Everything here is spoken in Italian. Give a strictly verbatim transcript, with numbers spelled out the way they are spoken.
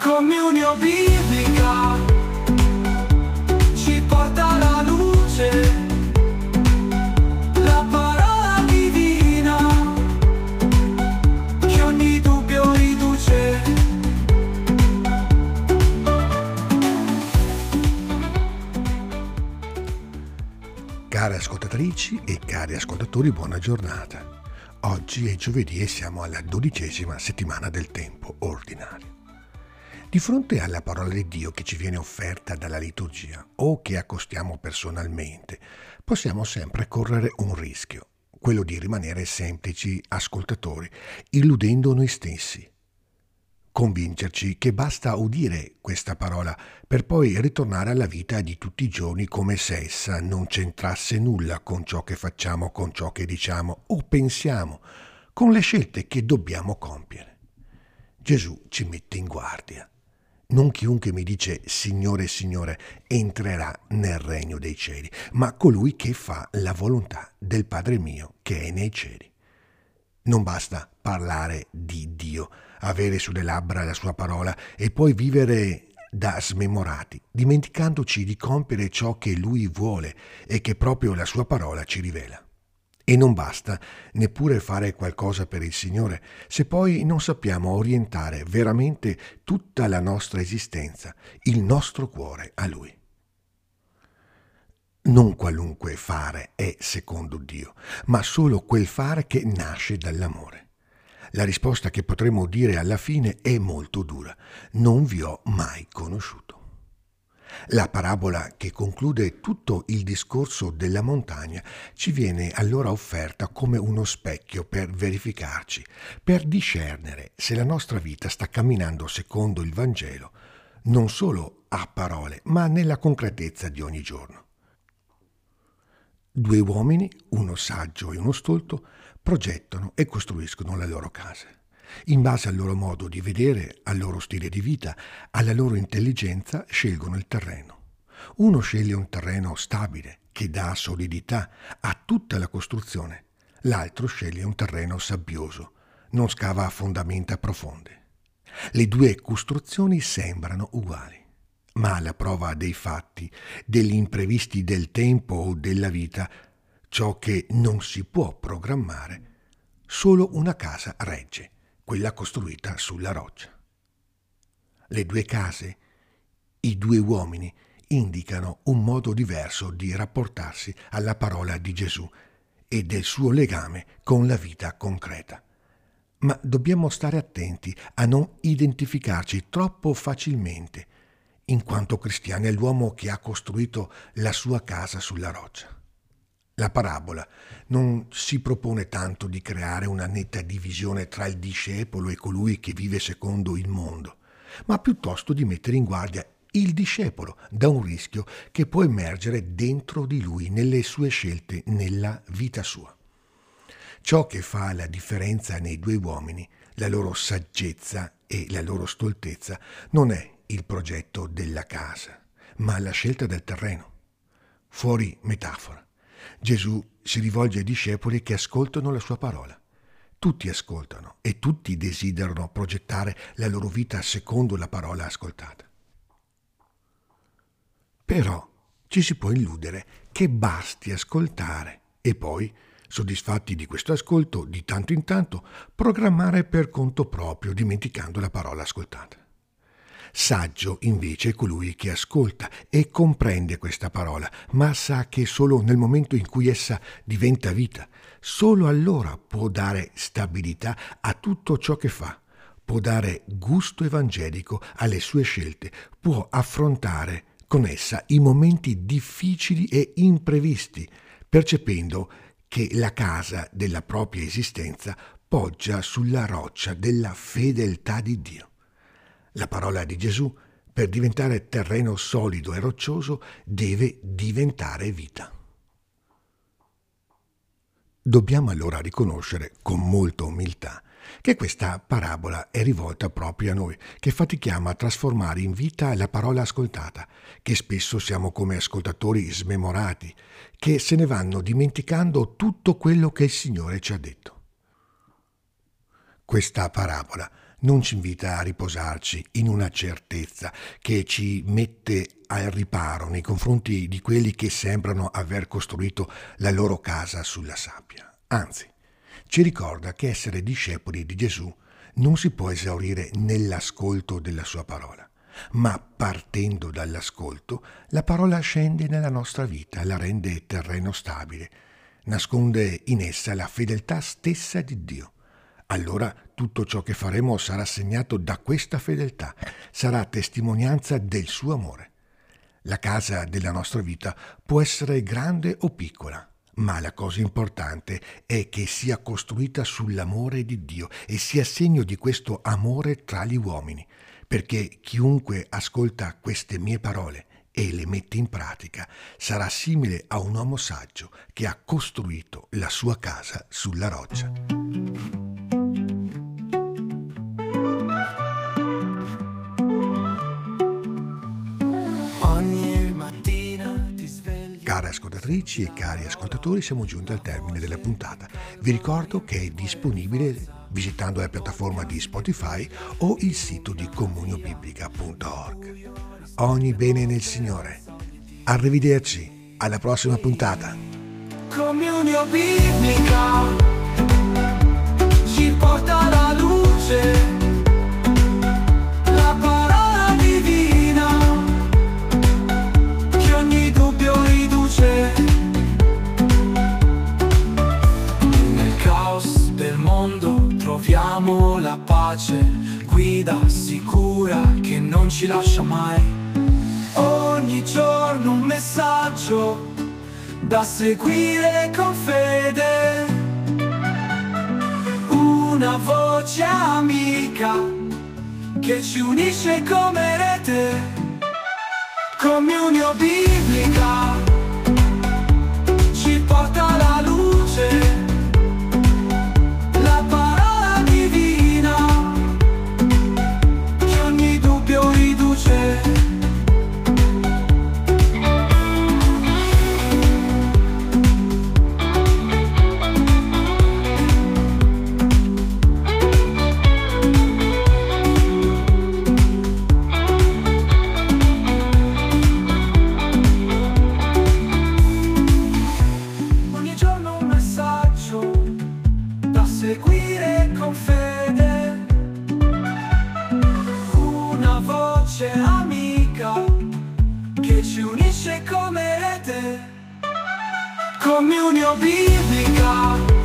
Comunione biblica ci porta alla luce, la parola divina che ogni dubbio riduce. Care ascoltatrici e cari ascoltatori, buona giornata. Oggi è giovedì e siamo alla dodicesima settimana del tempo ordinario. Di fronte alla parola di Dio che ci viene offerta dalla liturgia o che accostiamo personalmente, possiamo sempre correre un rischio, quello di rimanere semplici ascoltatori, illudendo noi stessi. Convincerci che basta udire questa parola per poi ritornare alla vita di tutti i giorni come se essa non c'entrasse nulla con ciò che facciamo, con ciò che diciamo o pensiamo, con le scelte che dobbiamo compiere. Gesù ci mette in guardia. Non chiunque mi dice Signore, Signore entrerà nel regno dei cieli, ma colui che fa la volontà del Padre mio che è nei cieli. Non basta parlare di Dio, avere sulle labbra la sua parola e poi vivere da smemorati, dimenticandoci di compiere ciò che Lui vuole e che proprio la sua parola ci rivela. E non basta neppure fare qualcosa per il Signore se poi non sappiamo orientare veramente tutta la nostra esistenza, il nostro cuore a Lui. Non qualunque fare è secondo Dio, ma solo quel fare che nasce dall'amore. La risposta che potremo dire alla fine è molto dura. Non vi ho mai conosciuto. La parabola che conclude tutto il discorso della montagna ci viene allora offerta come uno specchio per verificarci, per discernere se la nostra vita sta camminando secondo il Vangelo, non solo a parole, ma nella concretezza di ogni giorno. Due uomini, uno saggio e uno stolto, progettano e costruiscono le loro case. In base al loro modo di vedere, al loro stile di vita, alla loro intelligenza, scelgono il terreno. Uno sceglie un terreno stabile, che dà solidità a tutta la costruzione. L'altro sceglie un terreno sabbioso, non scava fondamenta profonde. Le due costruzioni sembrano uguali. Ma alla prova dei fatti, degli imprevisti del tempo o della vita, ciò che non si può programmare, solo una casa regge, quella costruita sulla roccia. Le due case, i due uomini, indicano un modo diverso di rapportarsi alla parola di Gesù e del suo legame con la vita concreta. Ma dobbiamo stare attenti a non identificarci troppo facilmente. In quanto cristiani è l'uomo che ha costruito la sua casa sulla roccia. La parabola non si propone tanto di creare una netta divisione tra il discepolo e colui che vive secondo il mondo, ma piuttosto di mettere in guardia il discepolo da un rischio che può emergere dentro di lui, nelle sue scelte, nella vita sua. Ciò che fa la differenza nei due uomini, la loro saggezza e la loro stoltezza, non è il progetto della casa, ma la scelta del terreno. Fuori metafora. Gesù si rivolge ai discepoli che ascoltano la sua parola. Tutti ascoltano e tutti desiderano progettare la loro vita secondo la parola ascoltata. Però ci si può illudere che basti ascoltare e poi, soddisfatti di questo ascolto, di tanto in tanto, programmare per conto proprio, dimenticando la parola ascoltata. Saggio invece è colui che ascolta e comprende questa parola, ma sa che solo nel momento in cui essa diventa vita, solo allora può dare stabilità a tutto ciò che fa, può dare gusto evangelico alle sue scelte, può affrontare con essa i momenti difficili e imprevisti, percependo che la casa della propria esistenza poggia sulla roccia della fedeltà di Dio. La parola di Gesù, per diventare terreno solido e roccioso, deve diventare vita. Dobbiamo allora riconoscere con molta umiltà che questa parabola è rivolta proprio a noi, che fatichiamo a trasformare in vita la parola ascoltata, che spesso siamo come ascoltatori smemorati, che se ne vanno dimenticando tutto quello che il Signore ci ha detto. Questa parabola non ci invita a riposarci in una certezza che ci mette al riparo nei confronti di quelli che sembrano aver costruito la loro casa sulla sabbia. Anzi, ci ricorda che essere discepoli di Gesù non si può esaurire nell'ascolto della sua parola, ma partendo dall'ascolto, la parola scende nella nostra vita, la rende terreno stabile, nasconde in essa la fedeltà stessa di Dio. Allora tutto ciò che faremo sarà segnato da questa fedeltà, sarà testimonianza del suo amore. La casa della nostra vita può essere grande o piccola, ma la cosa importante è che sia costruita sull'amore di Dio e sia segno di questo amore tra gli uomini, perché chiunque ascolta queste mie parole e le mette in pratica sarà simile a un uomo saggio che ha costruito la sua casa sulla roccia. Care ascoltatrici e cari ascoltatori, siamo giunti al termine della puntata. Vi ricordo che è disponibile visitando la piattaforma di Spotify o il sito di comuniobiblica punto org. Ogni bene nel Signore. Arrivederci, alla prossima puntata. Comunio Biblica ci porta alla luce. Nel caos del mondo troviamo la pace, guida sicura che non ci lascia mai. Ogni giorno un messaggio da seguire con fede, una voce amica che ci unisce come rete. Comunio Biblica ci porta alla luce, la parola divina che ogni dubbio riduce. Seguire con fede, una voce amica che ci unisce come rete. Comunio Biblica.